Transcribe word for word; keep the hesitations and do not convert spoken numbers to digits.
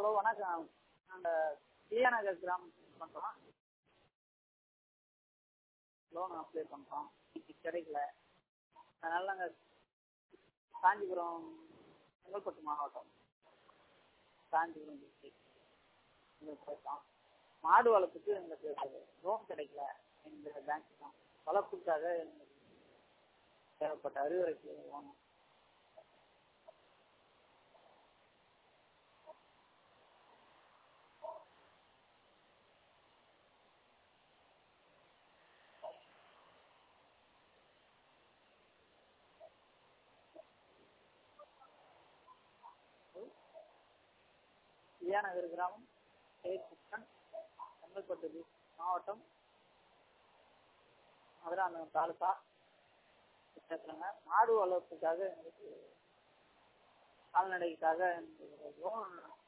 Hello வணக்கம். நாங்கள் டிஆ நகர் கிராமம் பண்ணுறோம். லோன் அப்ளை பண்ணுறோம். கிடைக்கல. அதனால் நாங்கள் காஞ்சிபுரம் செங்கல்பட்டு மாவட்டம் காஞ்சிபுரம் டிஸ்ட்ரிக்ட் எங்களுக்கு போயிட்டோம். மாடு வளர்ப்புக்கு எங்களுக்கு லோன் கிடைக்கல. எங்கள் பேங்க் தான் வளர்ப்புக்காக எங்களுக்கு தேவைப்பட்ட அறிவுரைக்கு லோன். டிஆ நகர் கிராமம் கிருஷ்ணன் செங்கல்பட்டு மாவட்டம் மதுராந்தகம் தாலுகா பேசுகிறேங்க. மாடு வளர்ப்புக்காக எங்களுக்கு கால்நடைக்காக எங்களுக்கு லோன்